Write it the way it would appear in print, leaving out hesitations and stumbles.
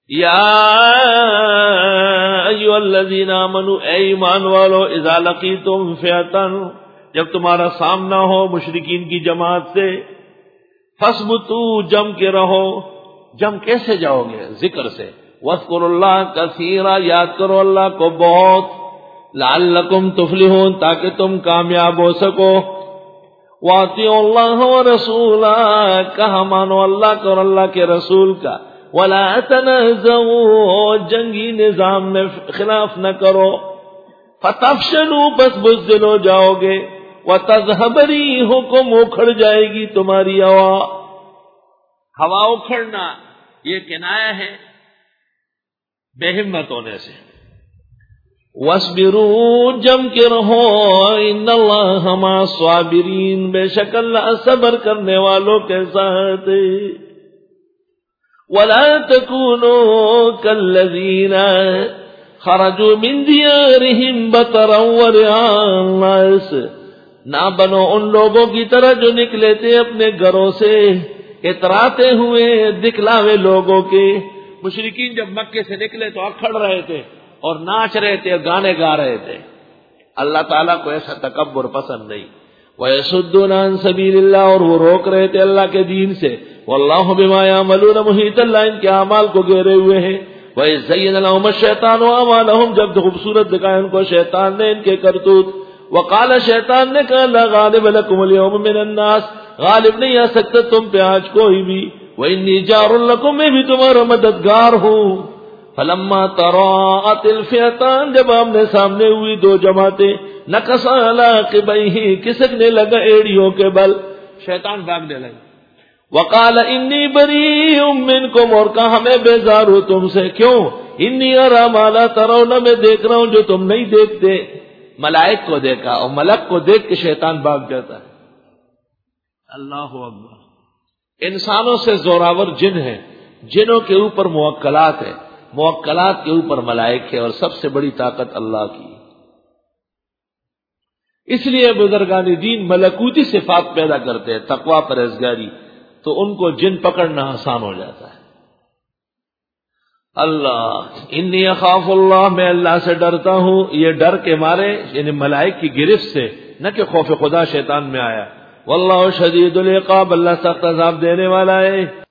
یا ایھا الذین آمنوا، اے ایمان والو، اذا لقیتم فئۃ، جب تمہارا سامنا ہو مشرکین کی جماعت سے، فاثبتوا، جم کے رہو۔ جم کیسے جاؤ گے؟ ذکر سے۔ واذکروا اللہ کثیرا، یاد کرو اللہ کو بہت، لعلکم تفلحون، تاکہ تم کامیاب ہو سکو۔ واطیعوا اللہ ورسولہ، کہا مانو اللہ کا اور اللہ کے رسول کا۔ ولا تنازعوا، جنگی نظام میں خلاف نہ کرو۔ فتفشلوا، بس بزدل ہو جاؤ گے۔ وتذهب ريحكم، اکھڑ جائے گی تمہاری ہوا اکھڑنا یہ کنایہ ہے بے ہمت ہونے سے۔ وَاصْبِرُوا، جم کے رہو، ان اللہ مع الصابرین، بے شک اللہ صبر کرنے والوں کے ساتھ۔ وَلَا تَكُونُوا كَالَّذِينَ خَرَجُوا مِن دِيَارِهِمْ بَطَرًا وَرِئَاءَ النَّاسِ، نہ بنو ان لوگوں کی طرح جو نکلے تھے اپنے گھروں سے اتراتے ہوئے دکھلاوے لوگوں کے۔ مشرکین جب مکے سے نکلے تو اکھڑ رہے تھے اور ناچ رہے تھے، گانے گا رہے تھے۔ اللہ تعالیٰ کو ایسا تکبر پسند نہیں۔ وَيَصُدُّونَ عَن سَبِيلِ اللَّهِ، اور وہ روک رہے تھے اللہ کے دین سے۔ وَاللَّهُ بِمَا يَعْمَلُونَ مُحِيطٌ، اللہ ان کے اعمال کو گھیرے ہوئے ہیں۔ وَإِذْ زَيَّنَ لَهُمُ الشَّيْطَانُ أَعْمَالَهُمْ، جب خوبصورت دکھائے ان کو شیطان نے ان کے کرتوت۔ وقال، شیطان نے کہا، لا غالب لکم اليوم من الناس، غالب نہیں آ سکتا تم پہ آج کوئی بھی۔ وانی جار لکم، میں بھی تمہارا مددگار ہوں۔ فلما تراءت الفئتان، جب آمنے سامنے ہوئی دو جماعتیں، نکص علی عقبیہ، کسکنے لگا ایڑیوں کے بل، شیطان بھاگنے لگا۔ وقال انی بریء منکم، اور کہا میں بیزار ہوں تم سے۔ کیوں؟ انی اری ما لا ترون، میں دیکھ رہا ہوں جو تم نہیں دیکھتے۔ ملائک کو دیکھا اور ملک کو دیکھ کے شیطان بھاگ جاتا ہے۔ اللہ اکبر۔ انسانوں سے زوراور جن ہیں، جنوں کے اوپر موکلات ہے، موکلات کے اوپر ملائک ہے، اور سب سے بڑی طاقت اللہ کی۔ اس لیے بزرگان دین ملکوتی صفات پیدا کرتے ہیں، تقوی، پرہیزگاری، تو ان کو جن پکڑنا آسان ہو جاتا ہے۔ اللہ، انی اخاف اللہ، میں اللہ سے ڈرتا ہوں، یہ ڈر کے مارے، یعنی ملائک کی گرفت سے، نہ کہ خوف خدا شیطان میں آیا۔ واللہ شدید العقاب، اللہ سخت عذاب دینے والا ہے۔